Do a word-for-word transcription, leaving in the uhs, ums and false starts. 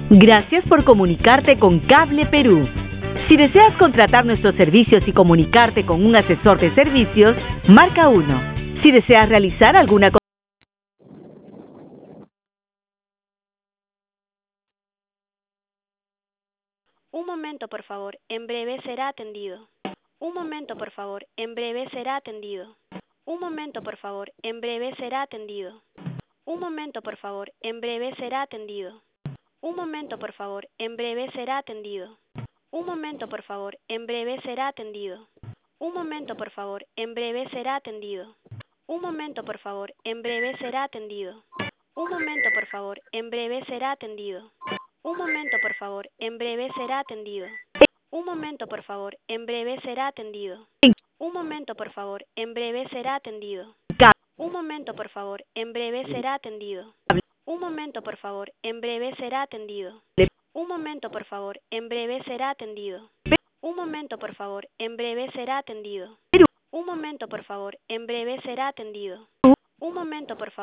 Gracias por comunicarte con Cable Perú. Si deseas contratar nuestros servicios y comunicarte con un asesor de servicios, marca uno. Si deseas realizar alguna Un momento, por favor. En breve será atendido. Un momento, por favor. En breve será atendido. Un momento, por favor. En breve será atendido. Un momento, por favor. En breve será atendido. Un momento, por favor. En breve será atendido. Un momento, por favor. En breve será atendido. Un momento, por favor. En breve será atendido. Un momento, por favor. En breve será atendido. Un momento, por favor. En breve será atendido. Un momento, por favor. En breve será atendido. Un momento, por favor. En breve será atendido. Un momento, por favor. En breve será atendido. Un momento, por favor. En breve será atendido. Un momento, por favor. En breve será atendido. Un momento, por favor. En breve será atendido. Un momento, por favor. En breve será atendido. Un momento, por favor. En breve será atendido. Un momento, por favor.